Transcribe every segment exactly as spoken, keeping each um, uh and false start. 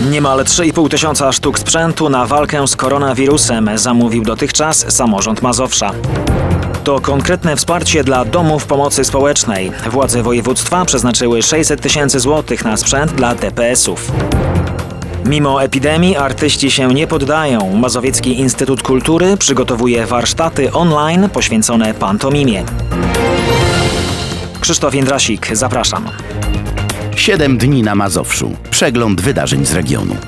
Niemal trzy i pół tysiąca sztuk sprzętu na walkę z koronawirusem zamówił dotychczas samorząd Mazowsza. To konkretne wsparcie dla domów pomocy społecznej. Władze województwa przeznaczyły sześćset tysięcy złotych na sprzęt dla D P S-ów. Mimo epidemii artyści się nie poddają. Mazowiecki Instytut Kultury przygotowuje warsztaty online poświęcone pantomimie. Krzysztof Jędrasik, zapraszam. Siedem dni na Mazowszu. Przegląd wydarzeń z regionu.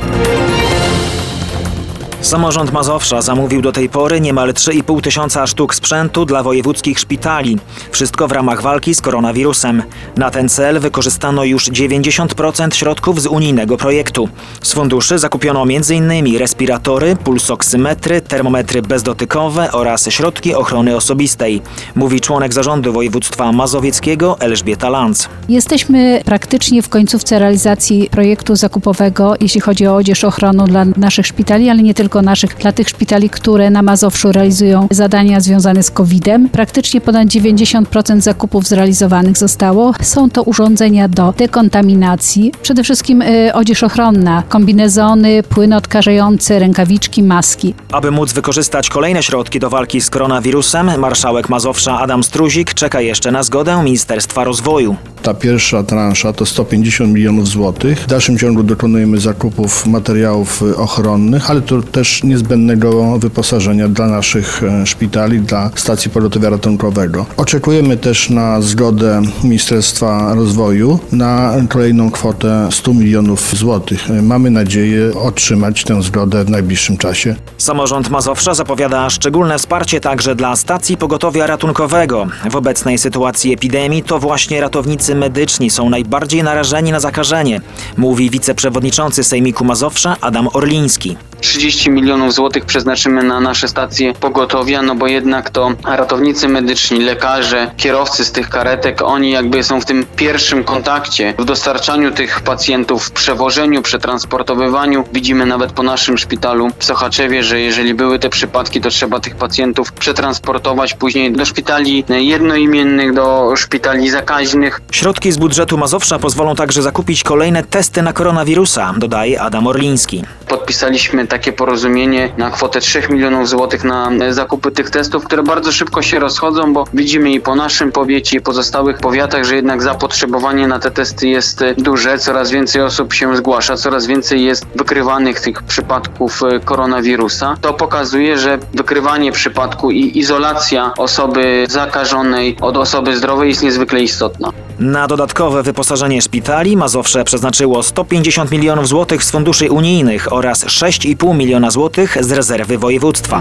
Samorząd Mazowsza zamówił do tej pory niemal trzy i pół tysiąca sztuk sprzętu dla wojewódzkich szpitali. Wszystko w ramach walki z koronawirusem. Na ten cel wykorzystano już dziewięćdziesiąt procent środków z unijnego projektu. Z funduszy zakupiono między innymi respiratory, pulsoksymetry, termometry bezdotykowe oraz środki ochrony osobistej, mówi członek zarządu województwa mazowieckiego Elżbieta Lanz. Jesteśmy praktycznie w końcówce realizacji projektu zakupowego, jeśli chodzi o odzież ochronną dla naszych szpitali, ale nie tylko naszych, dla tych szpitali, które na Mazowszu realizują zadania związane z kowidem. Praktycznie ponad dziewięćdziesiąt procent zakupów zrealizowanych zostało. Są to urządzenia do dekontaminacji, przede wszystkim y, odzież ochronna, kombinezony, płyny odkażające, rękawiczki, maski. Aby móc wykorzystać kolejne środki do walki z koronawirusem, marszałek Mazowsza Adam Struzik czeka jeszcze na zgodę Ministerstwa Rozwoju. Ta pierwsza transza to sto pięćdziesiąt milionów złotych. W dalszym ciągu dokonujemy zakupów materiałów ochronnych, ale to też niezbędnego wyposażenia dla naszych szpitali, dla stacji pogotowia ratunkowego. Oczekujemy też na zgodę Ministerstwa Rozwoju na kolejną kwotę stu milionów złotych. Mamy nadzieję otrzymać tę zgodę w najbliższym czasie. Samorząd Mazowsza zapowiada szczególne wsparcie także dla stacji pogotowia ratunkowego. W obecnej sytuacji epidemii to właśnie ratownicy medyczni są najbardziej narażeni na zakażenie, mówi wiceprzewodniczący Sejmiku Mazowsza Adam Orliński. trzydzieści milionów złotych przeznaczymy na nasze stacje pogotowia, no bo jednak to ratownicy medyczni, lekarze, kierowcy z tych karetek, oni jakby są w tym pierwszym kontakcie w dostarczaniu tych pacjentów, w przewożeniu, przetransportowywaniu. Widzimy nawet po naszym szpitalu w Sochaczewie, że jeżeli były te przypadki, to trzeba tych pacjentów przetransportować później do szpitali jednoimiennych, do szpitali zakaźnych. Środki z budżetu Mazowsza pozwolą także zakupić kolejne testy na koronawirusa, dodaje Adam Orliński. Podpisaliśmy takie porozumienie na kwotę trzech milionów złotych na zakupy tych testów, które bardzo szybko się rozchodzą, bo widzimy i po naszym powiecie, i pozostałych powiatach, że jednak zapotrzebowanie na te testy jest duże, coraz więcej osób się zgłasza, coraz więcej jest wykrywanych tych przypadków koronawirusa. To pokazuje, że wykrywanie przypadku i izolacja osoby zakażonej od osoby zdrowej jest niezwykle istotna. Na dodatkowe wyposażenie szpitali Mazowsze przeznaczyło sto pięćdziesiąt milionów złotych z funduszy unijnych oraz sześć i pół miliona złotych z rezerwy województwa.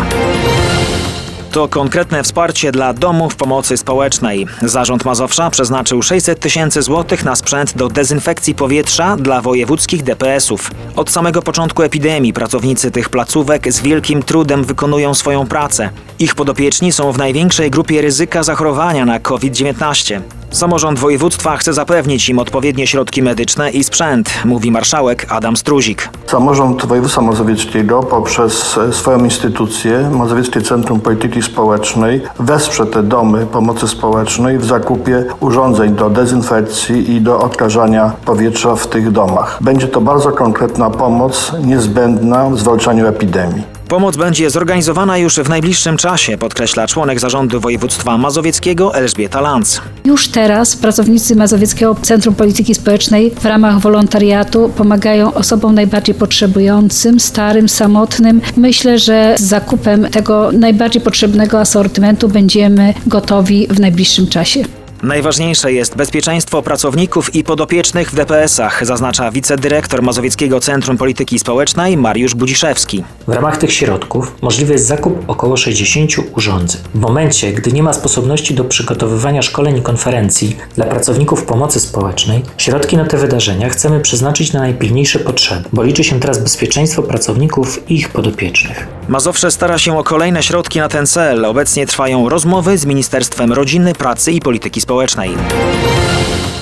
To konkretne wsparcie dla domów pomocy społecznej. Zarząd Mazowsza przeznaczył sześćset tysięcy złotych na sprzęt do dezynfekcji powietrza dla wojewódzkich D P S-ów. Od samego początku epidemii pracownicy tych placówek z wielkim trudem wykonują swoją pracę. Ich podopieczni są w największej grupie ryzyka zachorowania na COVID dziewiętnaście. Samorząd województwa chce zapewnić im odpowiednie środki medyczne i sprzęt, mówi marszałek Adam Struzik. Samorząd województwa mazowieckiego poprzez swoją instytucję, Mazowieckie Centrum Polityki Społecznej, wesprze te domy pomocy społecznej w zakupie urządzeń do dezynfekcji i do odkażania powietrza w tych domach. Będzie to bardzo konkretna pomoc niezbędna w zwalczaniu epidemii. Pomoc będzie zorganizowana już w najbliższym czasie, podkreśla członek zarządu województwa mazowieckiego Elżbieta Lanz. Już teraz pracownicy Mazowieckiego Centrum Polityki Społecznej w ramach wolontariatu pomagają osobom najbardziej potrzebującym, starym, samotnym. Myślę, że z zakupem tego najbardziej potrzebnego asortymentu będziemy gotowi w najbliższym czasie. Najważniejsze jest bezpieczeństwo pracowników i podopiecznych w D P S-ach, zaznacza wicedyrektor Mazowieckiego Centrum Polityki Społecznej Mariusz Budziszewski. W ramach tych środków możliwy jest zakup około sześćdziesięciu urządzeń. W momencie, gdy nie ma sposobności do przygotowywania szkoleń i konferencji dla pracowników pomocy społecznej, środki na te wydarzenia chcemy przeznaczyć na najpilniejsze potrzeby, bo liczy się teraz bezpieczeństwo pracowników i ich podopiecznych. Mazowsze stara się o kolejne środki na ten cel. Obecnie trwają rozmowy z Ministerstwem Rodziny, Pracy i Polityki Społecznej.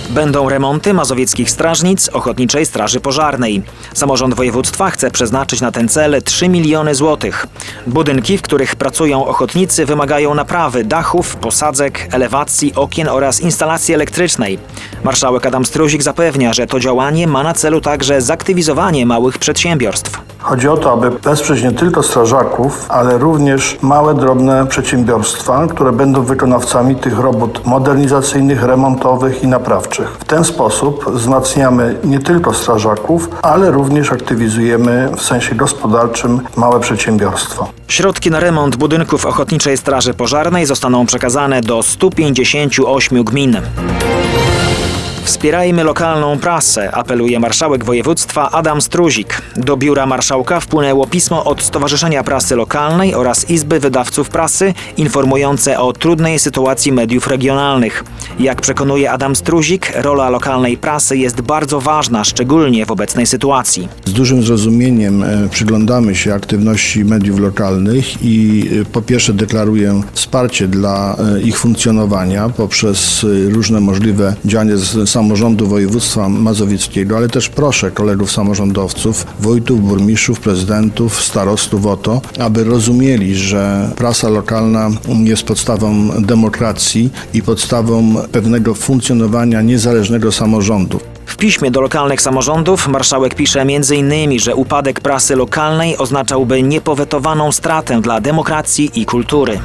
Będą remonty mazowieckich strażnic Ochotniczej Straży Pożarnej. Samorząd województwa chce przeznaczyć na ten cel trzy miliony złotych. Budynki, w których pracują ochotnicy, wymagają naprawy dachów, posadzek, elewacji, okien oraz instalacji elektrycznej. Marszałek Adam Struzik zapewnia, że to działanie ma na celu także zaktywizowanie małych przedsiębiorstw. Chodzi o to, aby wesprzeć nie tylko strażaków, ale również małe, drobne przedsiębiorstwa, które będą wykonawcami tych robót modernizacyjnych, remontowych i naprawczych. W ten sposób wzmacniamy nie tylko strażaków, ale również aktywizujemy w sensie gospodarczym małe przedsiębiorstwa. Środki na remont budynków Ochotniczej Straży Pożarnej zostaną przekazane do stu pięćdziesięciu ośmiu gmin. Wspierajmy lokalną prasę, apeluje marszałek województwa Adam Struzik. Do biura marszałka wpłynęło pismo od Stowarzyszenia Prasy Lokalnej oraz Izby Wydawców Prasy informujące o trudnej sytuacji mediów regionalnych. Jak przekonuje Adam Struzik, rola lokalnej prasy jest bardzo ważna, szczególnie w obecnej sytuacji. Z dużym zrozumieniem e, przyglądamy się aktywności mediów lokalnych i e, po pierwsze deklaruję wsparcie dla e, ich funkcjonowania poprzez e, różne możliwe działania z samorządu województwa mazowieckiego, ale też proszę kolegów samorządowców, wójtów, burmistrzów, prezydentów, starostów o to, aby rozumieli, że prasa lokalna jest podstawą demokracji i podstawą pewnego funkcjonowania niezależnego samorządu. W piśmie do lokalnych samorządów marszałek pisze między innymi, że upadek prasy lokalnej oznaczałby niepowetowaną stratę dla demokracji i kultury.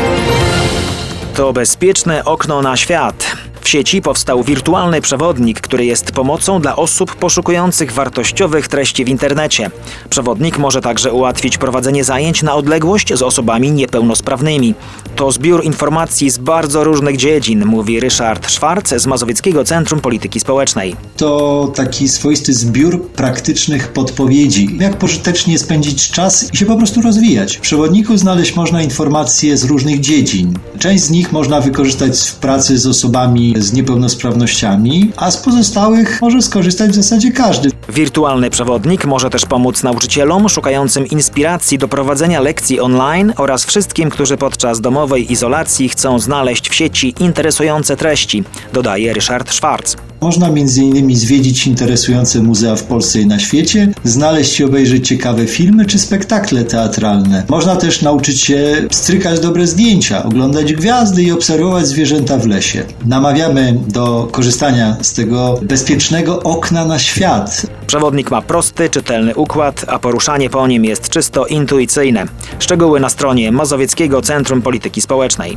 To bezpieczne okno na świat. W sieci powstał wirtualny przewodnik, który jest pomocą dla osób poszukujących wartościowych treści w internecie. Przewodnik może także ułatwić prowadzenie zajęć na odległość z osobami niepełnosprawnymi. To zbiór informacji z bardzo różnych dziedzin, mówi Ryszard Szwarc z Mazowieckiego Centrum Polityki Społecznej. To taki swoisty zbiór praktycznych podpowiedzi, jak pożytecznie spędzić czas i się po prostu rozwijać. W przewodniku znaleźć można informacje z różnych dziedzin. Część z nich można wykorzystać w pracy z osobami z niepełnosprawnościami, a z pozostałych może skorzystać w zasadzie każdy. Wirtualny przewodnik może też pomóc nauczycielom szukającym inspiracji do prowadzenia lekcji online oraz wszystkim, którzy podczas domowej izolacji chcą znaleźć w sieci interesujące treści, dodaje Ryszard Szwarc. Można między innymi zwiedzić interesujące muzea w Polsce i na świecie, znaleźć i obejrzeć ciekawe filmy czy spektakle teatralne. Można też nauczyć się strykać dobre zdjęcia, oglądać gwiazdy i obserwować zwierzęta w lesie. Namawiamy do korzystania z tego bezpiecznego okna na świat. Przewodnik ma prosty, czytelny układ, a poruszanie po nim jest czysto intuicyjne. Szczegóły na stronie Mazowieckiego Centrum Polityki Społecznej.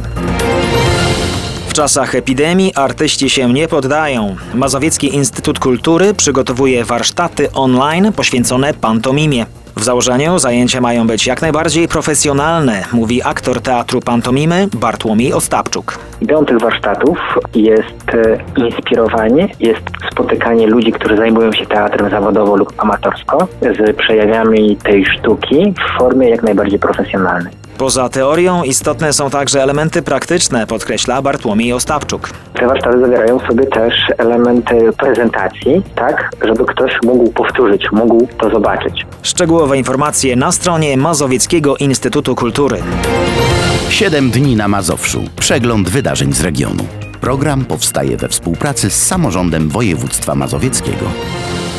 W czasach epidemii artyści się nie poddają. Mazowiecki Instytut Kultury przygotowuje warsztaty online poświęcone pantomimie. W założeniu zajęcia mają być jak najbardziej profesjonalne, mówi aktor teatru pantomimy Bartłomiej Ostapczuk. Ideą tych warsztatów jest inspirowanie, jest spotykanie ludzi, którzy zajmują się teatrem zawodowo lub amatorsko, z przejawiami tej sztuki w formie jak najbardziej profesjonalnej. Poza teorią istotne są także elementy praktyczne, podkreśla Bartłomiej Ostapczuk. Te warsztaty zawierają w sobie też elementy prezentacji, tak, żeby ktoś mógł powtórzyć, mógł to zobaczyć. Szczegółowe informacje na stronie Mazowieckiego Instytutu Kultury. Siedem dni na Mazowszu. Przegląd wydarzeń z regionu. Program powstaje we współpracy z Samorządem Województwa Mazowieckiego.